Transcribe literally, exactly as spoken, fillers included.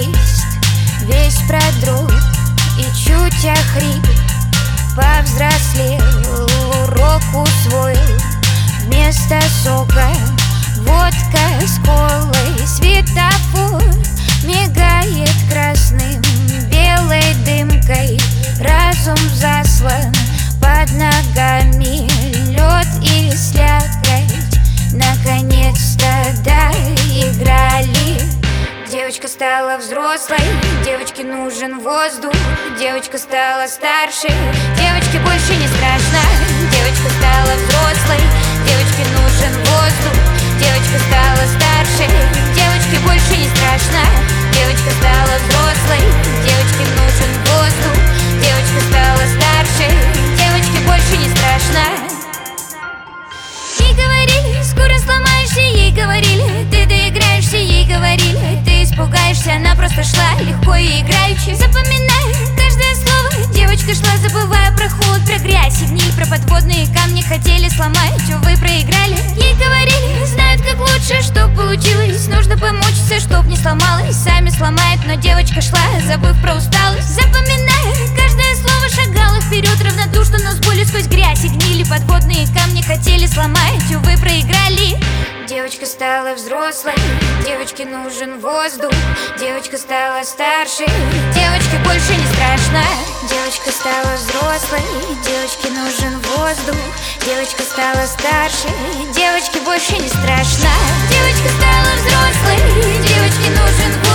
лист весь продрог и чуть охрип. Повзрослел, урок усвоил, вместо сока водка с колой. Светофор мигает красным, белой дымкой. Разум заслан, под ногами лед и слякоть. Наконец-то доиграли. Девочка стала взрослой, девочке нужен воздух. Девочка стала старше, девочке больше не страшно. Девочка стала взрослой, девочке нужен воздух. Девочка стала старше, девочке больше не страшно. Девочка стала взрослой, девочке нужен воздух. Девочка стала старше, девочке больше не страшно. Ей говорили, скоро сломаешься, ей говорили, ты доиграешься, ей говорили, ты испугаешься. Она просто шла легко и играючи, запоминая каждое слово. Девочка шла, забывая про холод, про грязь и гниль, про подводные камни. Хотели сломать, увы, проиграли. Ей говорили, знают как лучше, чтоб получилось. Нужно помучиться, чтоб не сломалась. Сами сломают, но девочка шла, забыв про усталость. Запоминая каждое слово, шагала вперед равнодушно, но с болью сквозь грязь и гнили. Подводные камни хотели сломать, увы, проиграли. Девочка стала взрослой, девочке нужен воздух. Девочка стала старше, девочке больше не страшно. Девочка стала взрослой, девочке нужен воздух. Девочка стала старше, девочке больше не страшно. Девочка стала взрослой, девочке нужен воздух.